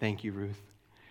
Thank you, Ruth.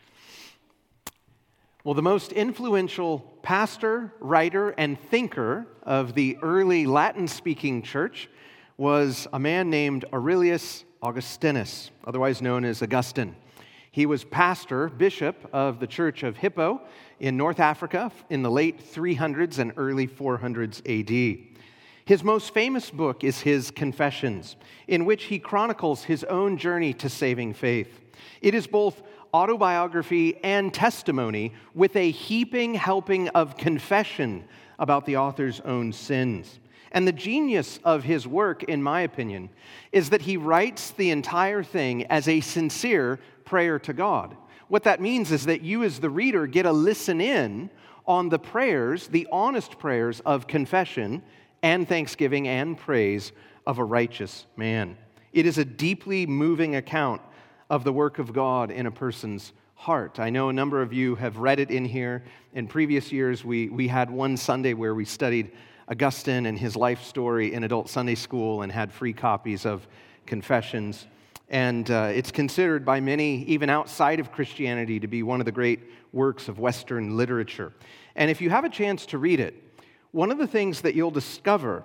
Well, the most influential pastor, writer, and thinker of the early Latin-speaking church was a man named Aurelius Augustinus, otherwise known as Augustine. He was pastor, bishop of the Church of Hippo in North Africa in the late 300s and early 400s AD. His most famous book is his Confessions, in which he chronicles his own journey to saving faith. It is both autobiography and testimony with a heaping helping of confession about the author's own sins. And the genius of his work, in my opinion, is that he writes the entire thing as a sincere prayer to God. What that means is that you as the reader get a listen in on the prayers, the honest prayers of confession and thanksgiving and praise of a righteous man. It is a deeply moving account of the work of God in a person's heart. I know a number of you have read it in here. In previous years, we had one Sunday where we studied Augustine and his life story in adult Sunday school and had free copies of Confessions. And it's considered by many, even outside of Christianity, to be one of the great works of Western literature. And if you have a chance to read it, one of the things that you'll discover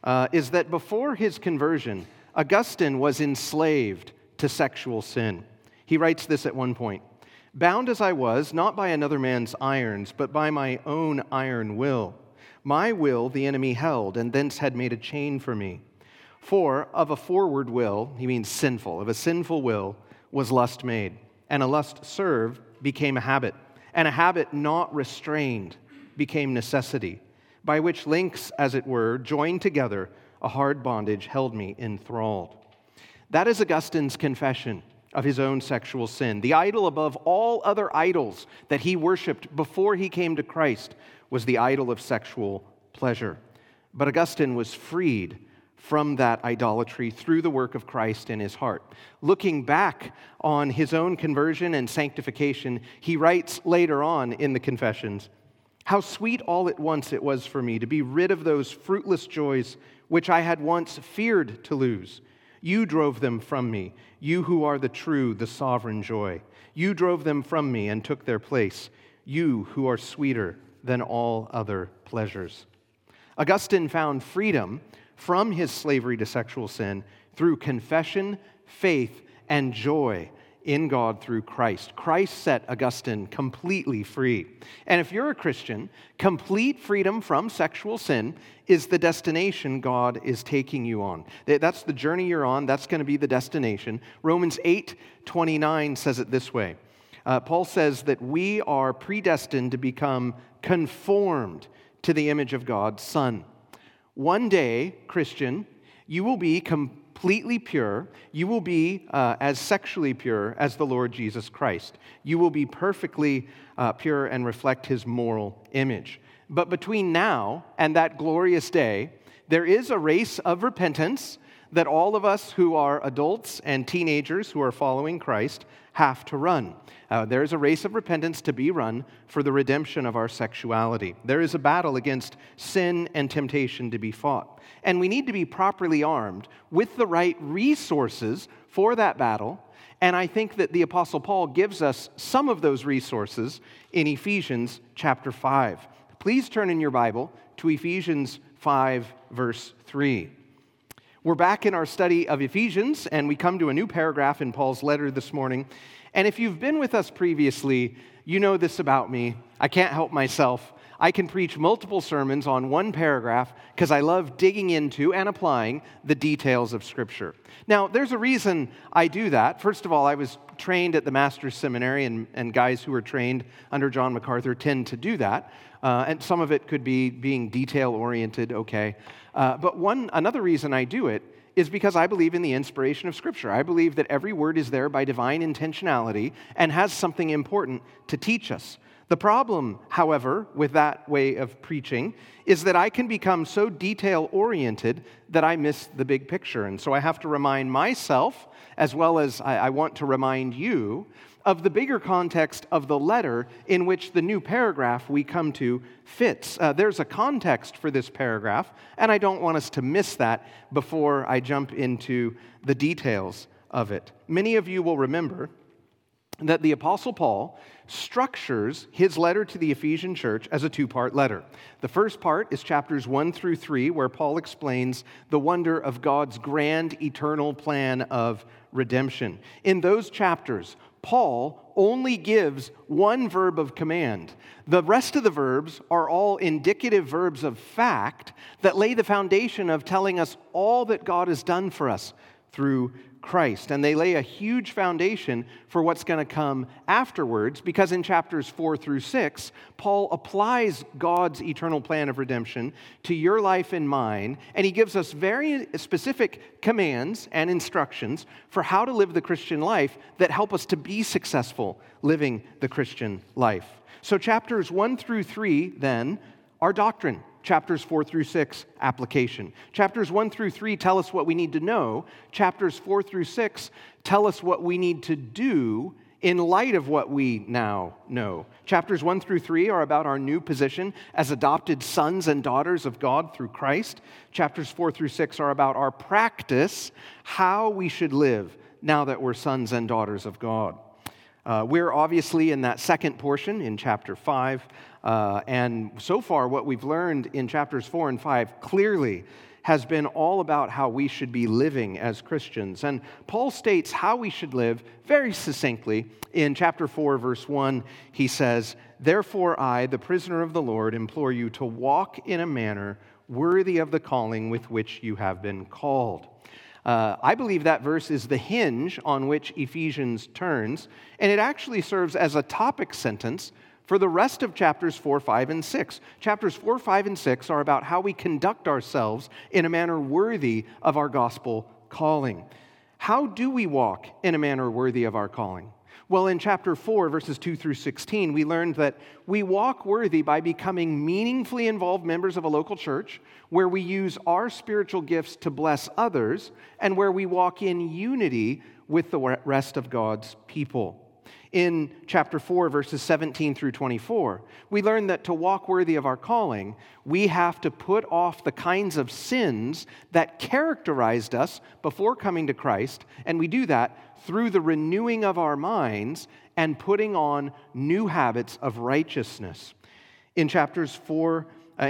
is that before his conversion, Augustine was enslaved to sexual sin. He writes this at one point, "Bound as I was, not by another man's irons, but by my own iron will. My will the enemy held, and thence had made a chain for me. For of a forward will," he means sinful, "of a sinful will was lust made, and a lust served became a habit, and a habit not restrained became necessity, by which links, as it were, joined together, a hard bondage held me enthralled." That is Augustine's confession of his own sexual sin. The idol above all other idols that he worshiped before he came to Christ was the idol of sexual pleasure. But Augustine was freed from that idolatry through the work of Christ in his heart. Looking back on his own conversion and sanctification, he writes later on in the Confessions, "How sweet all at once it was for me to be rid of those fruitless joys which I had once feared to lose. You drove them from me, you who are the true, the sovereign joy. You drove them from me and took their place, you who are sweeter than all other pleasures." Augustine found freedom from his slavery to sexual sin through confession, faith, and joy in God through Christ. Christ set Augustine completely free. And if you're a Christian, complete freedom from sexual sin is the destination God is taking you on. That's the journey you're on. That's going to be the destination. Romans 8:29 says it this way. Paul says that we are predestined to become conformed to the image of God's Son. One day, Christian, you will be completely pure. You will be as sexually pure as the Lord Jesus Christ. You will be perfectly pure and reflect his moral image. But between now and that glorious day, there is a race of repentance that all of us who are adults and teenagers who are following Christ have to run. There is a race of repentance to be run for the redemption of our sexuality. There is a battle against sin and temptation to be fought. And we need to be properly armed with the right resources for that battle. And I think that the Apostle Paul gives us some of those resources in Ephesians chapter 5. Please turn in your Bible to Ephesians 5, verse 3. We're back in our study of Ephesians, and we come to a new paragraph in Paul's letter this morning. And if you've been with us previously, you know this about me. I can't help myself. I can preach multiple sermons on one paragraph because I love digging into and applying the details of Scripture. Now, there's a reason I do that. First of all, I was trained at the Master's Seminary, and guys who are trained under John MacArthur tend to do that. And some of it could be being detail-oriented, okay. But another reason I do it is because I believe in the inspiration of Scripture. I believe that every word is there by divine intentionality and has something important to teach us. The problem, however, with that way of preaching is that I can become so detail-oriented that I miss the big picture. And so I have to remind myself, as well as I want to remind you, of the bigger context of the letter in which the new paragraph we come to fits. There's a context for this paragraph, and I don't want us to miss that before I jump into the details of it. Many of you will remember that the Apostle Paul structures his letter to the Ephesian church as a two-part letter. The first part is chapters 1 through 3, where Paul explains the wonder of God's grand eternal plan of redemption. In those chapters, Paul only gives one verb of command. The rest of the verbs are all indicative verbs of fact that lay the foundation of telling us all that God has done for us through Christ. And they lay a huge foundation for what's going to come afterwards, because in chapters 4 through 6, Paul applies God's eternal plan of redemption to your life and mine, and he gives us very specific commands and instructions for how to live the Christian life that help us to be successful living the Christian life. So chapters 1 through 3, then, are doctrine. Chapters 4 through 6, application. Chapters 1 through 3 tell us what we need to know. Chapters 4 through 6 tell us what we need to do in light of what we now know. Chapters 1 through 3 are about our new position as adopted sons and daughters of God through Christ. Chapters 4 through 6 are about our practice, how we should live now that we're sons and daughters of God. We're obviously in that second portion in chapter 5, and so far what we've learned in chapters 4 and 5 clearly has been all about how we should be living as Christians. And Paul states how we should live very succinctly. In chapter 4, verse 1, he says, "Therefore I, the prisoner of the Lord, implore you to walk in a manner worthy of the calling with which you have been called." I believe that verse is the hinge on which Ephesians turns, and it actually serves as a topic sentence for the rest of chapters 4, 5, and 6. Chapters 4, 5, and 6 are about how we conduct ourselves in a manner worthy of our gospel calling. How do we walk in a manner worthy of our calling? Well, in chapter 4, verses 2 through 16, we learned that we walk worthy by becoming meaningfully involved members of a local church, where we use our spiritual gifts to bless others, and where we walk in unity with the rest of God's people. In chapter 4, verses 17 through 24, we learn that to walk worthy of our calling, we have to put off the kinds of sins that characterized us before coming to Christ, and we do that through the renewing of our minds and putting on new habits of righteousness. In chapter 4,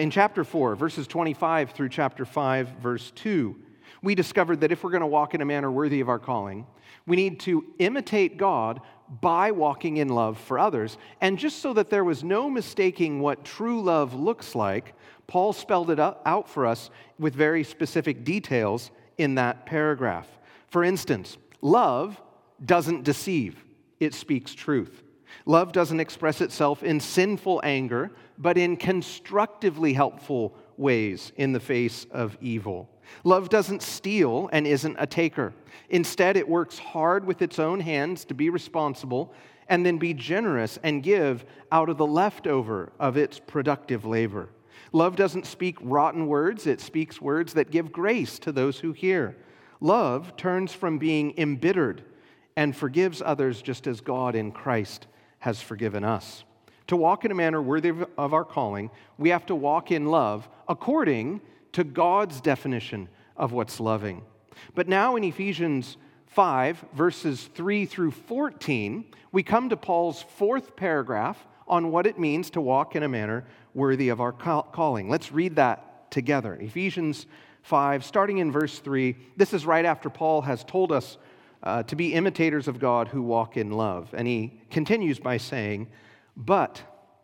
verses 25 through chapter 5, verse 2, we discovered that if we're going to walk in a manner worthy of our calling, we need to imitate God by walking in love for others. And just so that there was no mistaking what true love looks like, Paul spelled it out for us with very specific details in that paragraph. For instance, love doesn't deceive, it speaks truth. Love doesn't express itself in sinful anger, but in constructively helpful ways in the face of evil. Love doesn't steal and isn't a taker. Instead, it works hard with its own hands to be responsible and then be generous and give out of the leftover of its productive labor. Love doesn't speak rotten words, it speaks words that give grace to those who hear. Love turns from being embittered and forgives others just as God in Christ has forgiven us. To walk in a manner worthy of our calling, we have to walk in love according to God's definition of what's loving. But now in Ephesians 5, verses 3 through 14, we come to Paul's fourth paragraph on what it means to walk in a manner worthy of our calling. Let's read that together. Ephesians 5, starting in verse 3, this is right after Paul has told us to be imitators of God who walk in love. And he continues by saying, "But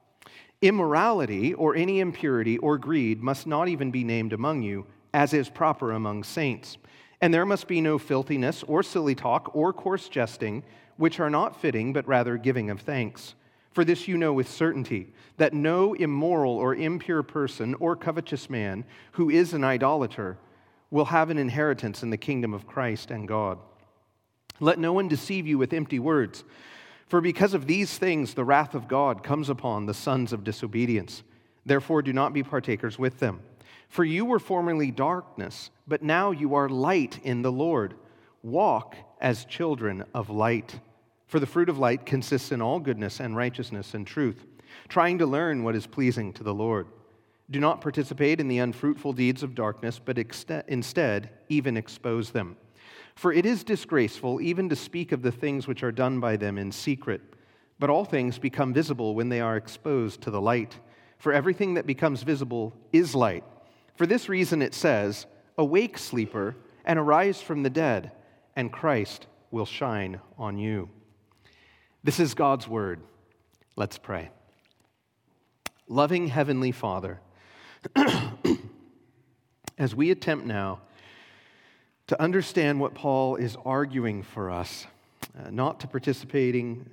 immorality or any impurity or greed must not even be named among you, as is proper among saints. And there must be no filthiness or silly talk or coarse jesting, which are not fitting, but rather giving of thanks. For this you know with certainty, that no immoral or impure person or covetous man who is an idolater will have an inheritance in the kingdom of Christ and God. Let no one deceive you with empty words, for because of these things the wrath of God comes upon the sons of disobedience. Therefore do not be partakers with them. For you were formerly darkness, but now you are light in the Lord. Walk as children of light. For the fruit of light consists in all goodness and righteousness and truth, trying to learn what is pleasing to the Lord. Do not participate in the unfruitful deeds of darkness, but instead even expose them. For it is disgraceful even to speak of the things which are done by them in secret. But all things become visible when they are exposed to the light. For everything that becomes visible is light. For this reason it says, "Awake, sleeper, and arise from the dead, and Christ will shine on you." This is God's word. Let's pray. Loving Heavenly Father, as we attempt now to understand what Paul is arguing for us, not to participate in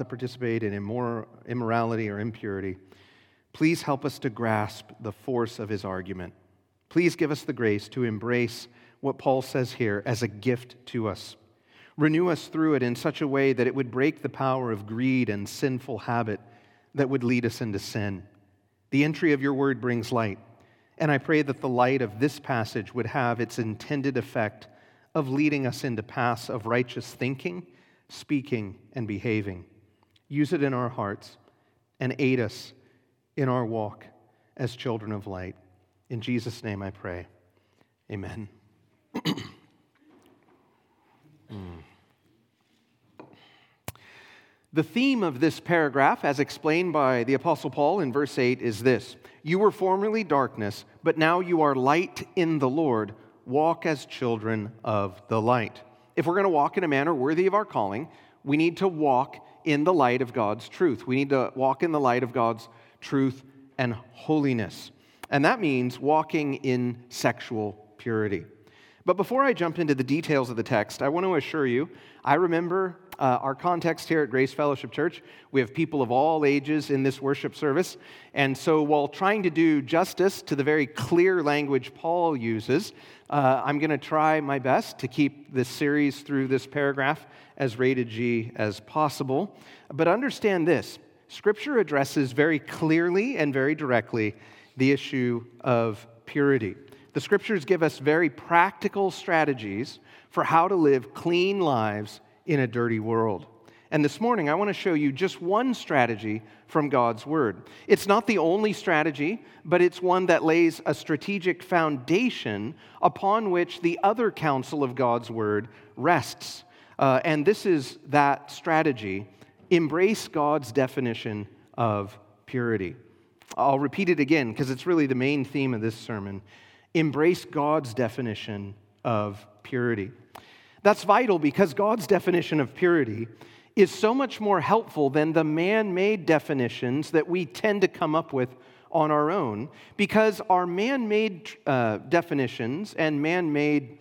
immorality or impurity, please help us to grasp the force of his argument. Please give us the grace to embrace what Paul says here as a gift to us. Renew us through it in such a way that it would break the power of greed and sinful habit that would lead us into sin. The entry of your word brings light, and I pray that the light of this passage would have its intended effect of leading us into paths of righteous thinking, speaking, and behaving. Use it in our hearts and aid us in our walk as children of light. In Jesus' name I pray. Amen. The theme of this paragraph, as explained by the Apostle Paul in verse 8, is this: "You were formerly darkness, but now you are light in the Lord. Walk as children of the light." If we're going to walk in a manner worthy of our calling, we need to walk in the light of God's truth. We need to walk in the light of God's truth and holiness. And that means walking in sexual purity. But before I jump into the details of the text, I want to assure you, I remember our context here at Grace Fellowship Church. We have people of all ages in this worship service. And so while trying to do justice to the very clear language Paul uses, I'm going to try my best to keep this series through this paragraph as rated G as possible. But understand this: Scripture addresses very clearly and very directly the issue of purity. The Scriptures give us very practical strategies for how to live clean lives in a dirty world. And this morning, I want to show you just one strategy from God's Word. It's not the only strategy, but it's one that lays a strategic foundation upon which the other counsel of God's Word rests. And this is that strategy: embrace God's definition of purity. I'll repeat it again because it's really the main theme of this sermon. Embrace God's definition of purity. That's vital because God's definition of purity is so much more helpful than the man-made definitions that we tend to come up with on our own, because our man-made definitions and man-made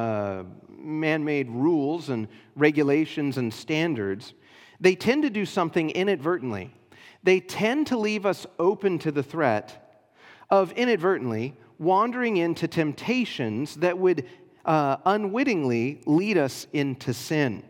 rules and regulations and standards, they tend to do something inadvertently. They tend to leave us open to the threat of inadvertently wandering into temptations that would unwittingly lead us into sin.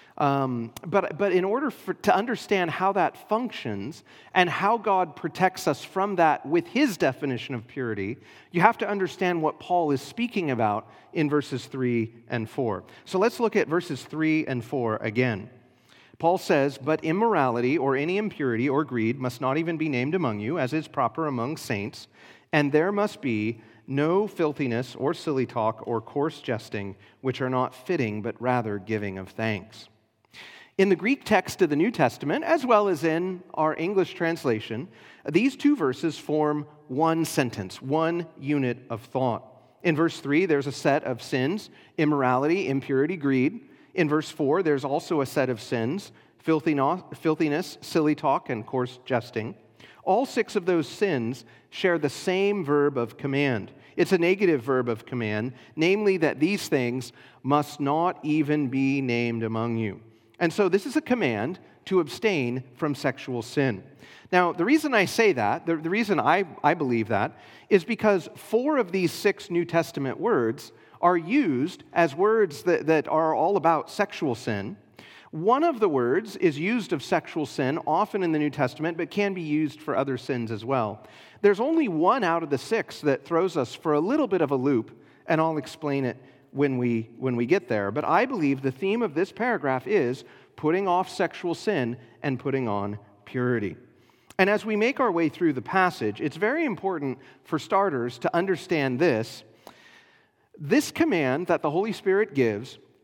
But in order to understand how that functions and how God protects us from that with his definition of purity, you have to understand what Paul is speaking about in verses 3 and 4. So let's look at verses 3 and 4 again. Paul says, "But immorality or any impurity or greed must not even be named among you, as is proper among saints, and there must be no filthiness or silly talk or coarse jesting, which are not fitting, but rather giving of thanks." In the Greek text of the New Testament, as well as in our English translation, these two verses form one sentence, one unit of thought. In verse 3, there's a set of sins: immorality, impurity, greed. In verse 4, there's also a set of sins: filthiness, silly talk, and coarse jesting. All six of those sins share the same verb of command. It's a negative verb of command, namely that these things must not even be named among you. And so this is a command to abstain from sexual sin. Now, the reason I say that, the reason I believe that, is because 4 of these 6 New Testament words are used as words that are all about sexual sin. One of the words is used of sexual sin often in the New Testament, but can be used for other sins as well. There's only one out of the 6 that throws us for a little bit of a loop, and I'll explain it when we get there. But I believe the theme of this paragraph is putting off sexual sin and putting on purity. And as we make our way through the passage, it's very important, for starters, to understand this. This command that the Holy Spirit gives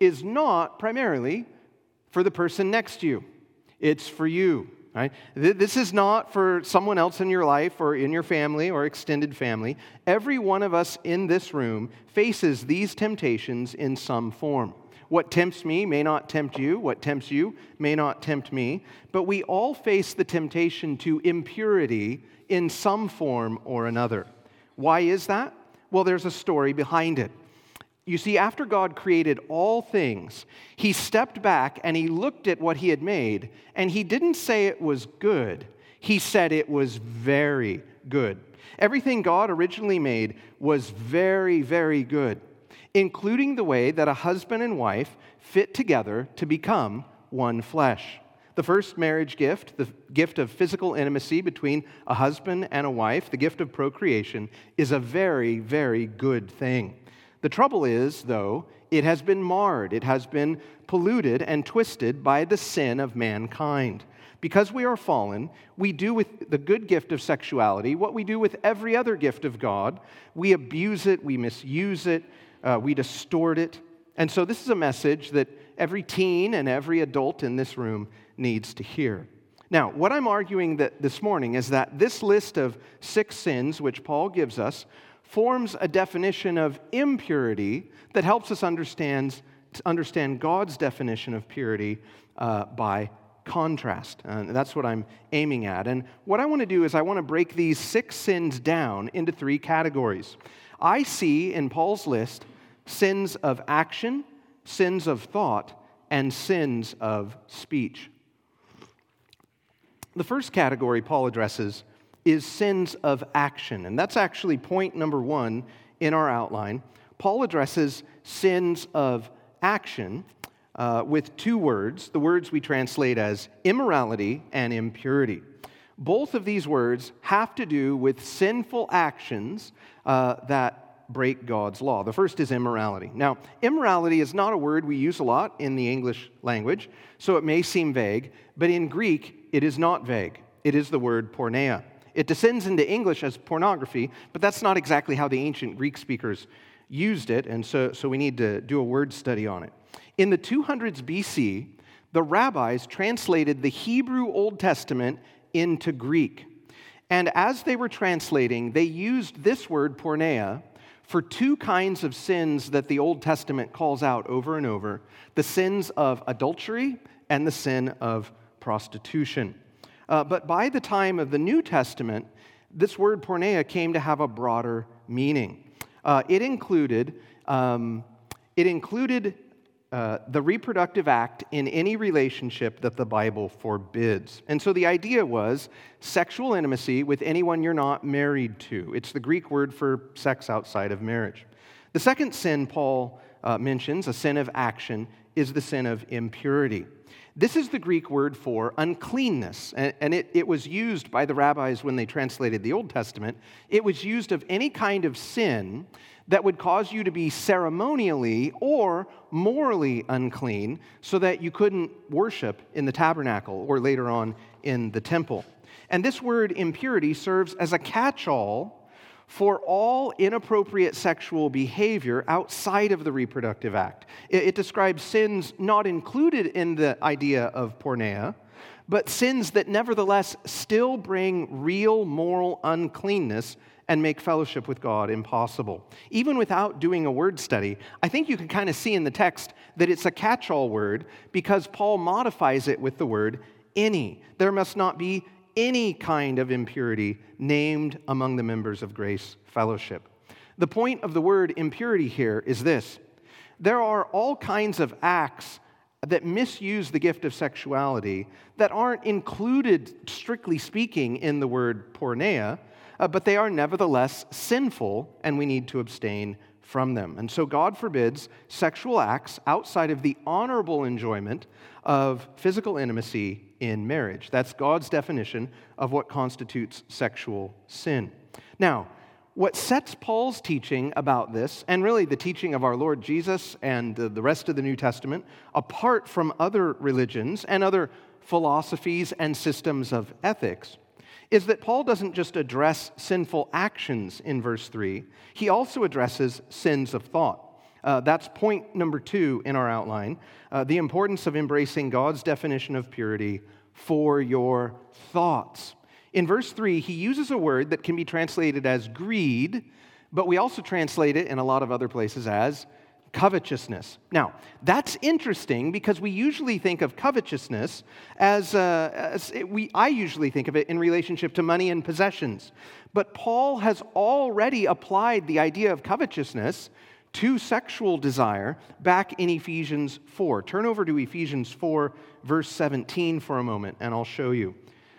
is not primarily for the person next to you. It's for you. Right? This is not for someone else in your life or in your family or extended family. Every one of us in this room faces these temptations in some form. What tempts me may not tempt you. What tempts you may not tempt me. But we all face the temptation to impurity in some form or another. Why is that? Well, there's a story behind it. You see, after God created all things, he stepped back and he looked at what he had made, and he didn't say it was good. He said it was very good. Everything God originally made was very, very good, including the way that a husband and wife fit together to become one flesh. The first marriage gift, the gift of physical intimacy between a husband and a wife, the gift of procreation, is a very, very good thing. The trouble is, though, it has been marred, it has been polluted and twisted by the sin of mankind. Because we are fallen, we do with the good gift of sexuality what we do with every other gift of God. We abuse it, we misuse it, we distort it. And so this is a message that every teen and every adult in this room needs to hear. Now, what I'm arguing this morning is that this list of 6 sins, which Paul gives us, forms a definition of impurity that helps us understand God's definition of purity by contrast. That's what I'm aiming at. And what I want to do is I want to break these 6 sins down into 3 categories. I see in Paul's list sins of action, sins of thought, and sins of speech. The first category Paul addresses is sins of action. And that's actually point number 1 in our outline. Paul addresses sins of action with 2 words, the words we translate as immorality and impurity. Both of these words have to do with sinful actions that break God's law. The first is immorality. Now, immorality is not a word we use a lot in the English language, so it may seem vague, but in Greek, it is not vague. It is the word porneia. It descends into English as pornography, but that's not exactly how the ancient Greek speakers used it, and so we need to do a word study on it. In the 200s BC, the rabbis translated the Hebrew Old Testament into Greek. And as they were translating, they used this word porneia for 2 kinds of sins that the Old Testament calls out over and over: the sins of adultery and the sin of prostitution. But by the time of the New Testament, this word porneia came to have a broader meaning. It included the reproductive act in any relationship that the Bible forbids. And so the idea was sexual intimacy with anyone you're not married to. It's the Greek word for sex outside of marriage. The second sin Paul mentions, a sin of action, is the sin of impurity. This is the Greek word for uncleanness, and it was used by the rabbis when they translated the Old Testament. It was used of any kind of sin that would cause you to be ceremonially or morally unclean so that you couldn't worship in the tabernacle or later on in the temple. And this word impurity serves as a catch-all for all inappropriate sexual behavior outside of the reproductive act. It describes sins not included in the idea of porneia, but sins that nevertheless still bring real moral uncleanness and make fellowship with God impossible. Even without doing a word study, I think you can kind of see in the text that it's a catch-all word because Paul modifies it with the word any. There must not be any kind of impurity named among the members of Grace Fellowship. The point of the word impurity here is this: there are all kinds of acts that misuse the gift of sexuality that aren't included, strictly speaking, in the word porneia, but they are nevertheless sinful, and we need to abstain from them. And so God forbids sexual acts outside of the honorable enjoyment of physical intimacy in marriage. That's God's definition of what constitutes sexual sin. Now, what sets Paul's teaching about this, and really the teaching of our Lord Jesus and the rest of the New Testament, apart from other religions and other philosophies and systems of ethics, is that Paul doesn't just address sinful actions in verse 3, he also addresses sins of thought. That's point number 2 in our outline, the importance of embracing God's definition of purity for your thoughts. In verse 3, he uses a word that can be translated as greed, but we also translate it in a lot of other places as covetousness. Now, that's interesting because we usually think of covetousness I usually think of it in relationship to money and possessions. But Paul has already applied the idea of covetousness to sexual desire back in Ephesians 4. Turn over to Ephesians 4, verse 17 for a moment, and I'll show you.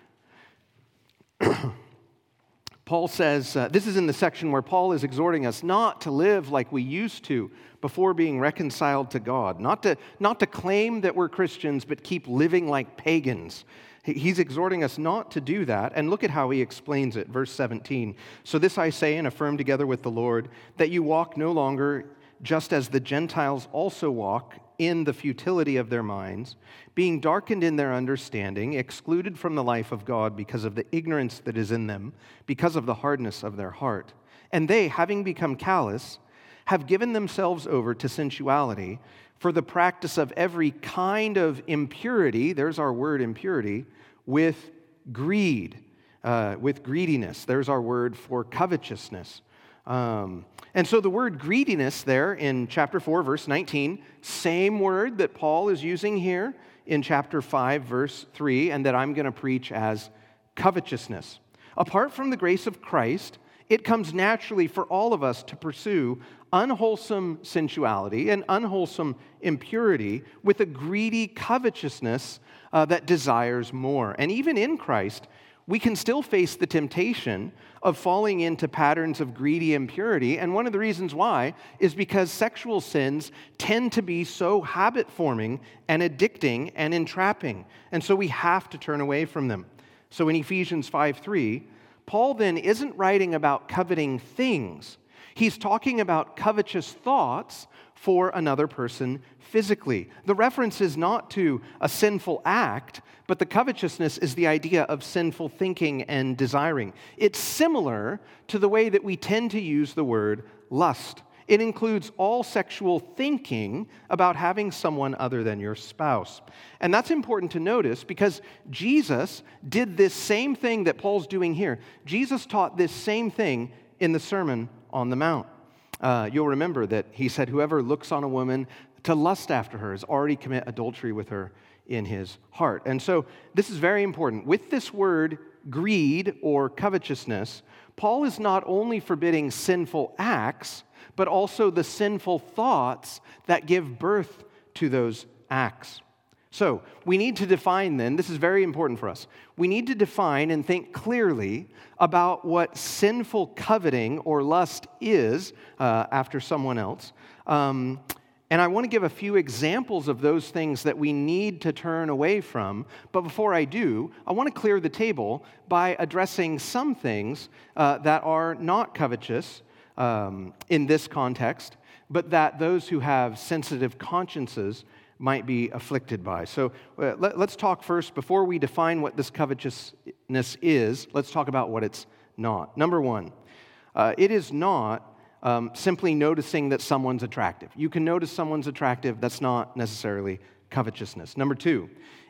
Paul says, this is in the section where Paul is exhorting us not to live like we used to before being reconciled to God, not to claim that we're Christians, but keep living like pagans. He's exhorting us not to do that, and look at how he explains it, verse 17. So this I say and affirm together with the Lord, that you walk no longer just as the Gentiles also walk in the futility of their minds, being darkened in their understanding, excluded from the life of God because of the ignorance that is in them, because of the hardness of their heart. And they, having become callous, have given themselves over to sensuality for the practice of every kind of impurity, there's our word impurity, with greed, with greediness. There's our word for covetousness. And so the word greediness there in chapter 4, verse 19, same word that Paul is using here in chapter 5, verse 3, and that I'm going to preach as covetousness. Apart from the grace of Christ, it comes naturally for all of us to pursue unwholesome sensuality and unwholesome impurity with a greedy covetousness that desires more. And even in Christ, we can still face the temptation of falling into patterns of greedy impurity. And one of the reasons why is because sexual sins tend to be so habit-forming and addicting and entrapping. And so we have to turn away from them. So in Ephesians 5:3, Paul then isn't writing about coveting things. He's talking about covetous thoughts for another person physically. The reference is not to a sinful act, but the covetousness is the idea of sinful thinking and desiring. It's similar to the way that we tend to use the word lust. It includes all sexual thinking about having someone other than your spouse. And that's important to notice because Jesus did this same thing that Paul's doing here. Jesus taught this same thing in the Sermon on the Mount. You'll remember that he said, whoever looks on a woman to lust after her has already committed adultery with her in his heart. And so this is very important. With this word greed or covetousness, Paul is not only forbidding sinful acts, but also the sinful thoughts that give birth to those acts. So we need to define then, this is very important for us, we need to define and think clearly about what sinful coveting or lust is after someone else. And I want to give a few examples of those things that we need to turn away from. But before I do, I want to clear the table by addressing some things that are not covetous in this context, but that those who have sensitive consciences might be afflicted by. So let's talk first, before we define what this covetousness is, let's talk about what it's not. Number one, it is not simply noticing that someone's attractive. You can notice someone's attractive, that's not necessarily covetousness. Number two,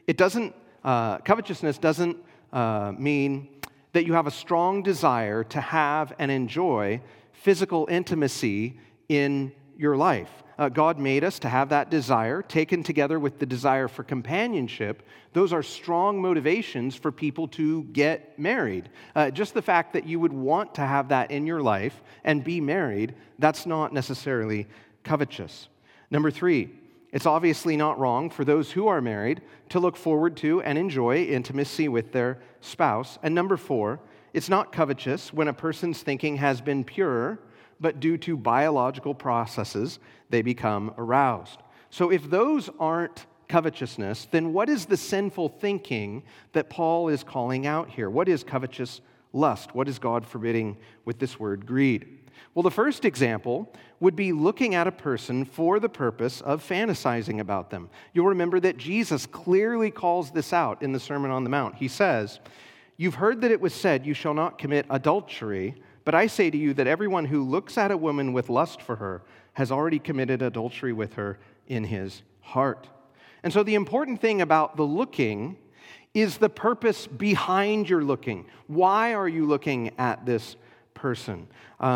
covetousness doesn't mean that you have a strong desire to have and enjoy physical intimacy in your life. God made us to have that desire, taken together with the desire for companionship. Those are strong motivations for people to get married. Just the fact that you would want to have that in your life and be married, that's not necessarily covetous. Number three, it's obviously not wrong for those who are married to look forward to and enjoy intimacy with their spouse. And number four, it's not covetous when a person's thinking has been pure, but due to biological processes, they become aroused. So if those aren't covetousness, then what is the sinful thinking that Paul is calling out here? What is covetous lust? What is God forbidding with this word greed? Well, the first example would be looking at a person for the purpose of fantasizing about them. You'll remember that Jesus clearly calls this out in the Sermon on the Mount. He says, "You've heard that it was said, 'You shall not commit adultery,' But I say to you that everyone who looks at a woman with lust for her has already committed adultery with her in his heart. And so the important thing about the looking is the purpose behind your looking. Why are you looking at this person?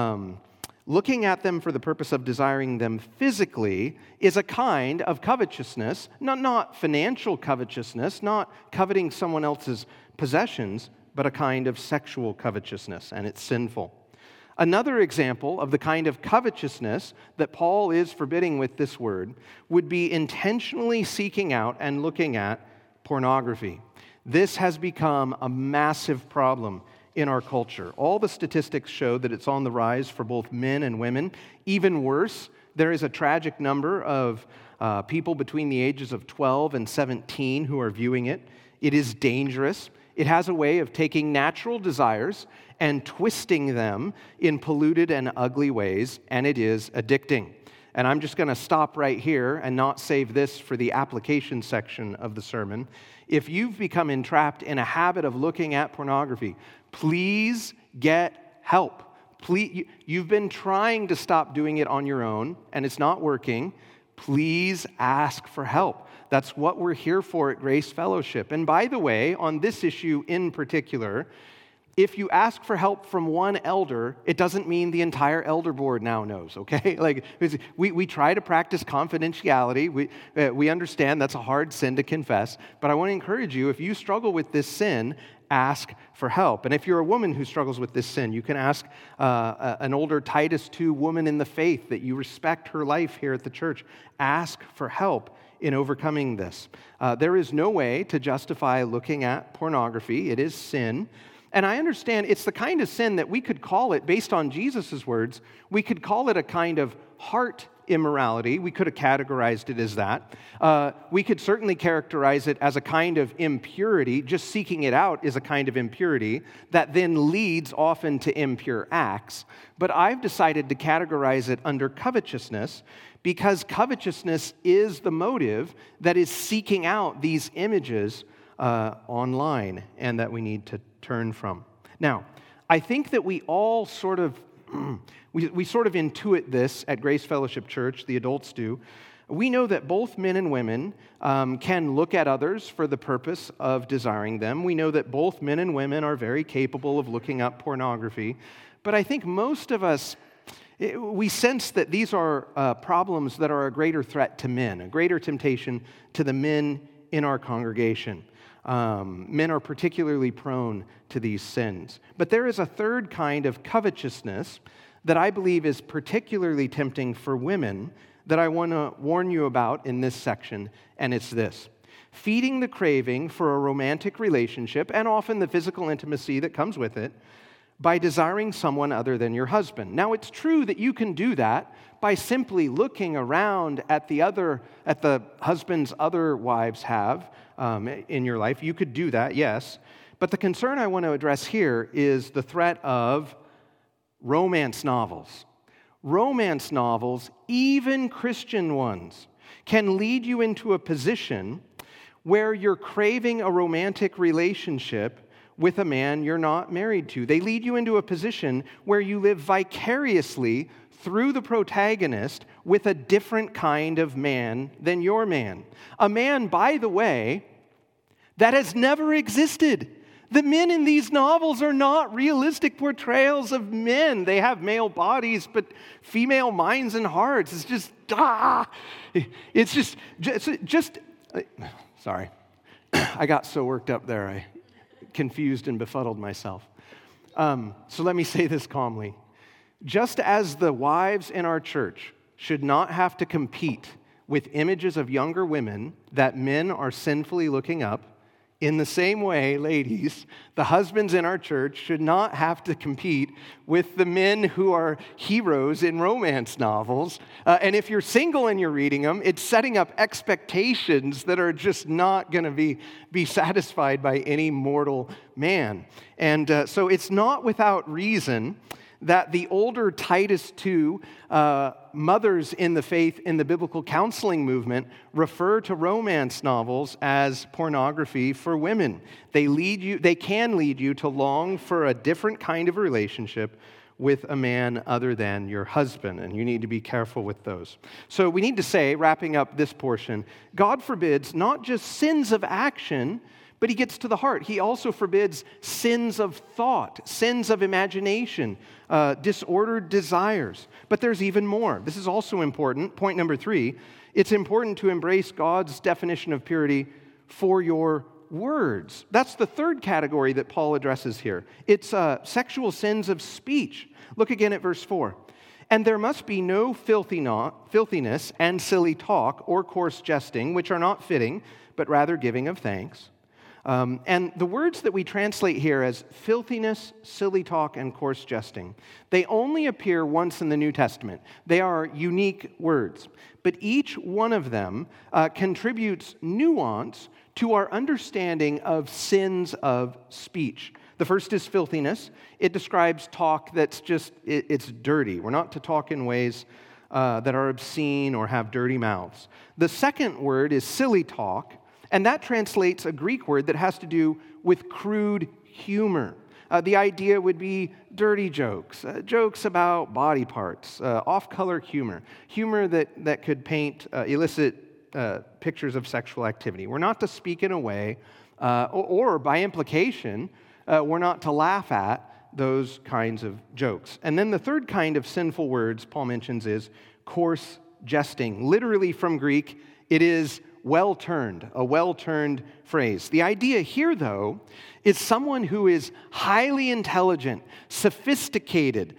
Looking at them for the purpose of desiring them physically is a kind of covetousness, not financial covetousness, not coveting someone else's possessions, but a kind of sexual covetousness, and it's sinful. Another example of the kind of covetousness that Paul is forbidding with this word would be intentionally seeking out and looking at pornography. This has become a massive problem in our culture. All the statistics show that it's on the rise for both men and women. Even worse, there is a tragic number of people between the ages of 12 and 17 who are viewing it. It is dangerous. It has a way of taking natural desires and twisting them in polluted and ugly ways, and it is addicting. And I'm just going to stop right here and not save this for the application section of the sermon. If you've become entrapped in a habit of looking at pornography, please get help. Please, you've been trying to stop doing it on your own, and it's not working. Please ask for help. That's what we're here for at Grace Fellowship. And by the way, on this issue in particular, if you ask for help from one elder, it doesn't mean the entire elder board now knows, okay? Like, we try to practice confidentiality. We understand that's a hard sin to confess, but I want to encourage you, if you struggle with this sin, ask for help. And if you're a woman who struggles with this sin, you can ask an older Titus II woman in the faith that you respect her life here at the church. Ask for help in overcoming this. There is no way to justify looking at pornography. It is sin. And I understand it's the kind of sin that we could call it, based on Jesus' words, we could call it a kind of heart immorality. We could have categorized it as that. We could certainly characterize it as a kind of impurity. Just seeking it out is a kind of impurity that then leads often to impure acts. But I've decided to categorize it under covetousness because covetousness is the motive that is seeking out these images online and that we need to turn from. Now, I think that we all sort of we sort of intuit this at Grace Fellowship Church, the adults do. We know that both men and women can look at others for the purpose of desiring them. We know that both men and women are very capable of looking up pornography. But I think most of us, we sense that these are problems that are a greater threat to men, a greater temptation to the men in our congregation. Men are particularly prone to these sins. But there is a third kind of covetousness that I believe is particularly tempting for women that I want to warn you about in this section, and it's this. Feeding the craving for a romantic relationship, and often the physical intimacy that comes with it, by desiring someone other than your husband. Now, it's true that you can do that by simply looking around at the husbands other wives have in your life. You could do that, yes. But the concern I want to address here is the threat of romance novels. Romance novels, even Christian ones, can lead you into a position where you're craving a romantic relationship with a man you're not married to. They lead you into a position where you live vicariously through the protagonist with a different kind of man than your man. A man, by the way, that has never existed. The men in these novels are not realistic portrayals of men. They have male bodies, but female minds and hearts. It's just, sorry. I got so worked up there, I confused and befuddled myself. So let me say this calmly. Just as the wives in our church should not have to compete with images of younger women that men are sinfully looking up, in the same way, ladies, the husbands in our church should not have to compete with the men who are heroes in romance novels. And if you're single and you're reading them, it's setting up expectations that are just not going to be satisfied by any mortal man. And so it's not without reason that the older Titus II mothers in the faith in the biblical counseling movement refer to romance novels as pornography for women. They can lead you to long for a different kind of relationship with a man other than your husband, and you need to be careful with those. So we need to say, wrapping up this portion, God forbids not just sins of action, but he gets to the heart. He also forbids sins of thought, sins of imagination, disordered desires. But there's even more. This is also important. Point number 3, it's important to embrace God's definition of purity for your words. That's the third category that Paul addresses here. It's sexual sins of speech. Look again at verse 4. And there must be no filthiness and silly talk or coarse jesting, which are not fitting, but rather giving of thanks. And the words that we translate here as filthiness, silly talk, and coarse jesting, they only appear once in the New Testament. They are unique words, but each one of them contributes nuance to our understanding of sins of speech. The first is filthiness. It describes talk that's just, it's dirty. We're not to talk in ways that are obscene or have dirty mouths. The second word is silly talk, and that translates a Greek word that has to do with crude humor. The idea would be dirty jokes, jokes about body parts, off-color humor, humor that could paint illicit pictures of sexual activity. We're not to speak in a way, or by implication, we're not to laugh at those kinds of jokes. And then the third kind of sinful words Paul mentions is coarse jesting. Literally from Greek, it is well-turned, a well-turned phrase. The idea here, though, is someone who is highly intelligent, sophisticated,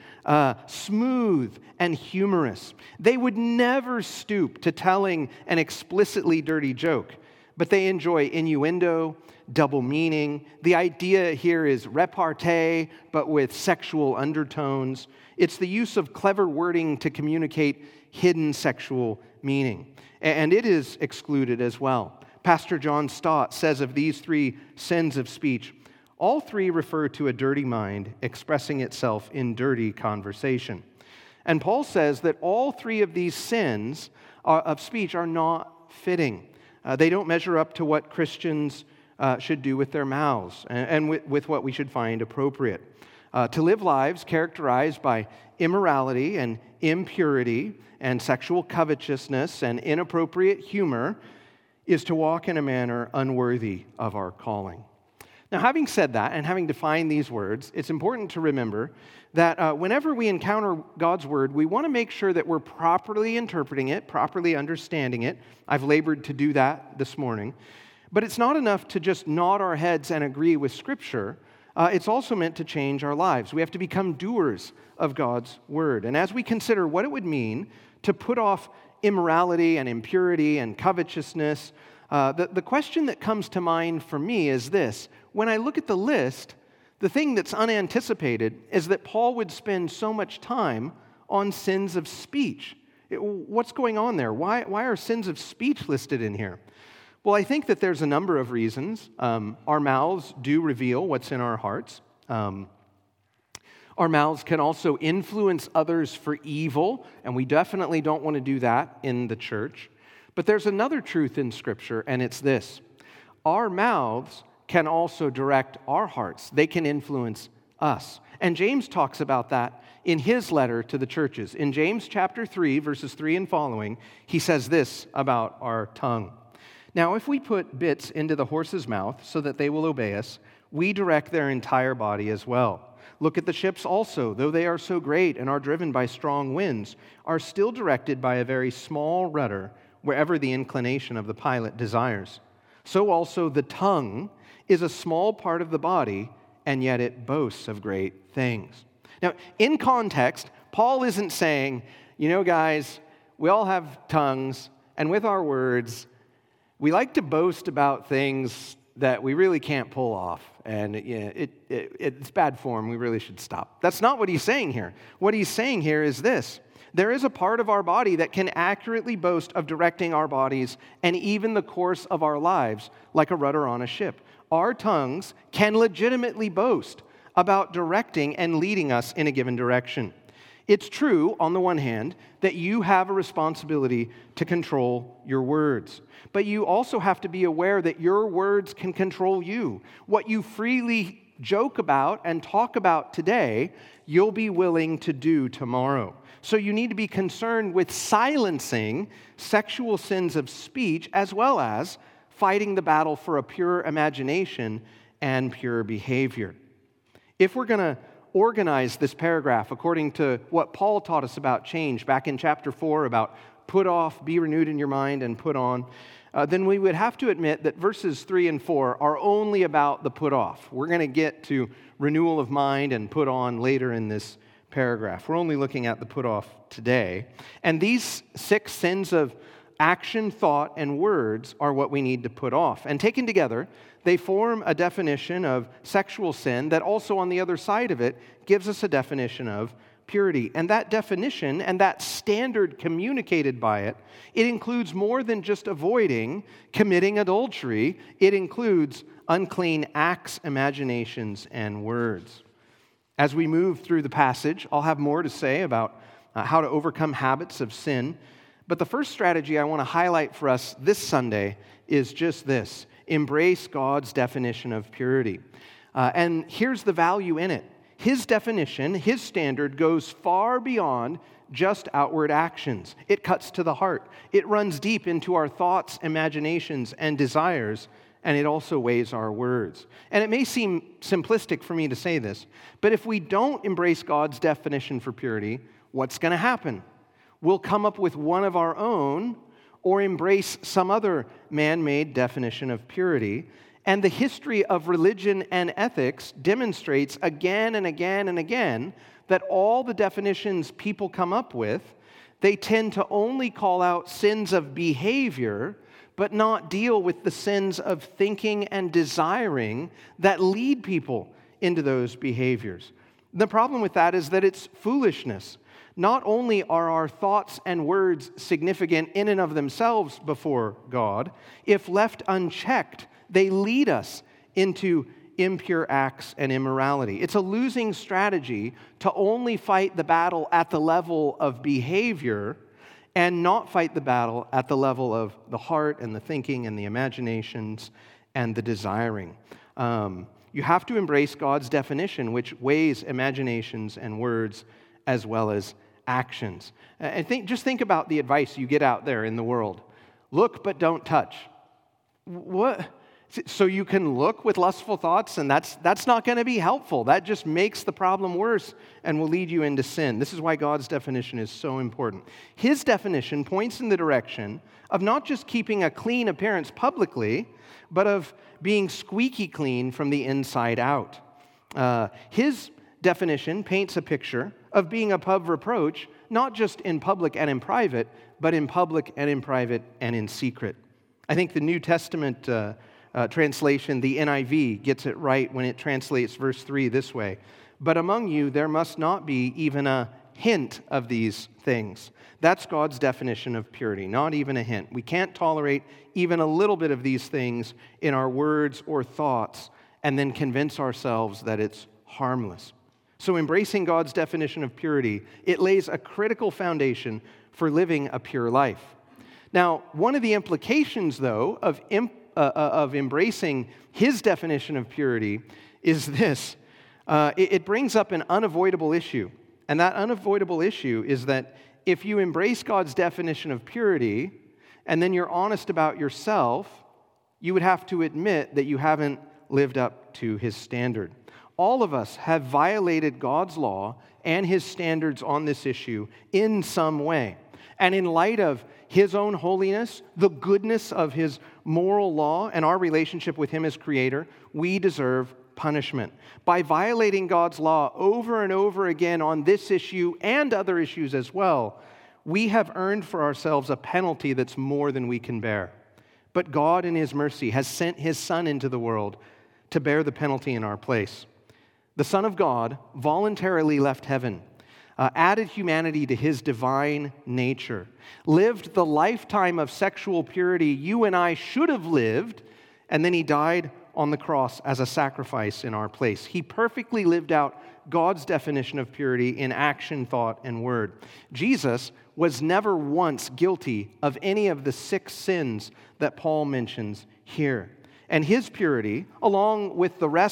smooth, and humorous. They would never stoop to telling an explicitly dirty joke, but they enjoy innuendo, double meaning. The idea here is repartee, but with sexual undertones. It's the use of clever wording to communicate hidden sexual meaning. And it is excluded as well. Pastor John Stott says of these 3 sins of speech, all 3 refer to a dirty mind expressing itself in dirty conversation. And Paul says that all 3 of these sins of speech are not fitting. They don't measure up to what Christians should do with their mouths and with what we should find appropriate. To live lives characterized by immorality and impurity and sexual covetousness and inappropriate humor is to walk in a manner unworthy of our calling. Now, having said that and having defined these words, it's important to remember that whenever we encounter God's word, we want to make sure that we're properly interpreting it, properly understanding it. I've labored to do that this morning. But it's not enough to just nod our heads and agree with Scripture. It's also meant to change our lives. We have to become doers of God's word. And as we consider what it would mean to put off immorality and impurity and covetousness, the question that comes to mind for me is this. When I look at the list, the thing that's unanticipated is that Paul would spend so much time on sins of speech. What's going on there? Why are sins of speech listed in here? Well, I think that there's a number of reasons. Our mouths do reveal what's in our hearts. Our mouths can also influence others for evil, and we definitely don't want to do that in the church. But there's another truth in Scripture, and it's this. Our mouths can also direct our hearts. They can influence us. And James talks about that in his letter to the churches. In James chapter 3, verses 3 and following, he says this about our tongue. Now, if we put bits into the horse's mouth so that they will obey us, we direct their entire body as well. Look at the ships also, though they are so great and are driven by strong winds, are still directed by a very small rudder wherever the inclination of the pilot desires. So also the tongue is a small part of the body, and yet it boasts of great things. Now, in context, Paul isn't saying, guys, we all have tongues, and with our words, we like to boast about things that we really can't pull off, and it's bad form. We really should stop. That's not what he's saying here. What he's saying here is this. There is a part of our body that can accurately boast of directing our bodies and even the course of our lives like a rudder on a ship. Our tongues can legitimately boast about directing and leading us in a given direction. It's true, on the one hand, that you have a responsibility to control your words. But you also have to be aware that your words can control you. What you freely joke about, and talk about today, you'll be willing to do tomorrow. So you need to be concerned with silencing sexual sins of speech as well as fighting the battle for a pure imagination and pure behavior. If we're going to organize this paragraph according to what Paul taught us about change back in chapter 4 about put off, be renewed in your mind, and put on, then we would have to admit that verses 3 and 4 are only about the put off. We're going to get to renewal of mind and put on later in this paragraph. We're only looking at the put off today. And these 6 sins of action, thought, and words are what we need to put off. And taken together, they form a definition of sexual sin that also on the other side of it gives us a definition of purity. And that definition and that standard communicated by it, it includes more than just avoiding committing adultery. It includes unclean acts, imaginations, and words. As we move through the passage, I'll have more to say about how to overcome habits of sin. But the first strategy I want to highlight for us this Sunday is just this: embrace God's definition of purity. And here's the value in it. His definition, his standard, goes far beyond just outward actions. It cuts to the heart. It runs deep into our thoughts, imaginations, and desires, and it also weighs our words. And it may seem simplistic for me to say this, but if we don't embrace God's definition for purity, what's going to happen? We'll come up with one of our own or embrace some other man-made definition of purity. And the history of religion and ethics demonstrates again and again and again that all the definitions people come up with, they tend to only call out sins of behavior, but not deal with the sins of thinking and desiring that lead people into those behaviors. The problem with that is that it's foolishness. Not only are our thoughts and words significant in and of themselves before God, if left unchecked, they lead us into impure acts and immorality. It's a losing strategy to only fight the battle at the level of behavior and not fight the battle at the level of the heart and the thinking and the imaginations and the desiring. You have to embrace God's definition, which weighs imaginations and words as well as actions. And just think about the advice you get out there in the world. Look, but don't touch. What? So you can look with lustful thoughts, and that's not going to be helpful. That just makes the problem worse and will lead you into sin. This is why God's definition is so important. His definition points in the direction of not just keeping a clean appearance publicly, but of being squeaky clean from the inside out. His definition paints a picture of being above reproach, not just in public and in private, but in public and in private and in secret. I think the New Testament translation, the NIV, gets it right when it translates verse 3 this way: "But among you there must not be even a hint of these things." That's God's definition of purity, not even a hint. We can't tolerate even a little bit of these things in our words or thoughts and then convince ourselves that it's harmless. So embracing God's definition of purity, it lays a critical foundation for living a pure life. Now, one of the implications, though, of embracing his definition of purity is this. It brings up an unavoidable issue. And that unavoidable issue is that if you embrace God's definition of purity and then you're honest about yourself, you would have to admit that you haven't lived up to his standard. All of us have violated God's law and his standards on this issue in some way. And in light of his own holiness, the goodness of his moral law, and our relationship with him as creator, we deserve punishment. By violating God's law over and over again on this issue and other issues as well, we have earned for ourselves a penalty that's more than we can bear. But God in his mercy has sent his Son into the world to bear the penalty in our place. The Son of God voluntarily left heaven, added humanity to his divine nature, lived the lifetime of sexual purity you and I should have lived, and then he died on the cross as a sacrifice in our place. He perfectly lived out God's definition of purity in action, thought, and word. Jesus was never once guilty of any of the 6 sins that Paul mentions here. And his purity, along with the rest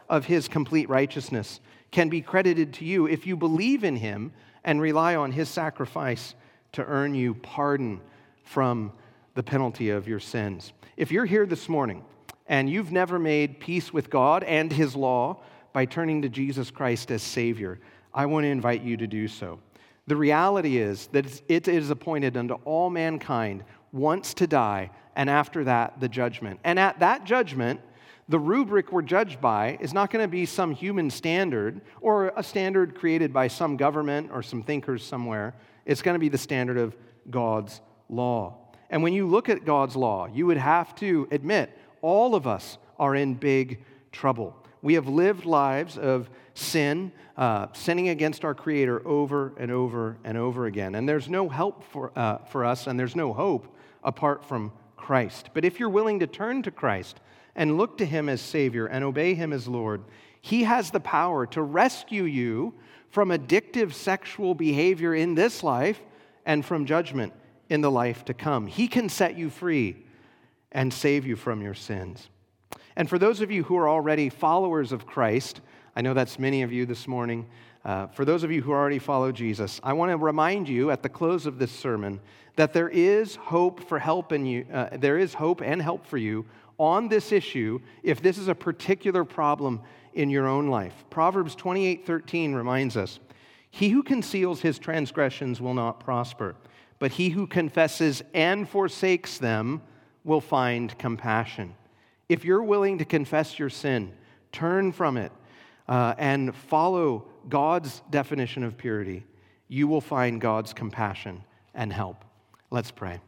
of his complete righteousness can be credited to you if you believe in him and rely on his sacrifice to earn you pardon from the penalty of your sins. If you're here this morning and you've never made peace with God and his law by turning to Jesus Christ as Savior, I want to invite you to do so. The reality is that it is appointed unto all mankind once to die, and after that, the judgment. And at that judgment, the rubric we're judged by is not going to be some human standard or a standard created by some government or some thinkers somewhere. It's going to be the standard of God's law. And when you look at God's law, you would have to admit all of us are in big trouble. We have lived lives of sin, sinning against our Creator over and over and over again. And there's no help for us, and there's no hope apart from Christ. But if you're willing to turn to Christ and look to him as Savior and obey him as Lord, he has the power to rescue you from addictive sexual behavior in this life and from judgment in the life to come. He can set you free and save you from your sins. And for those of you who are already followers of Christ, I know that's many of you this morning. For those of you who already follow Jesus, I want to remind you at the close of this sermon that there is hope for help in you. There is hope and help for you on this issue if this is a particular problem in your own life. Proverbs 28:13 reminds us, "He who conceals his transgressions will not prosper, but he who confesses and forsakes them will find compassion." If you're willing to confess your sin, turn from it, and follow God's definition of purity, you will find God's compassion and help. Let's pray.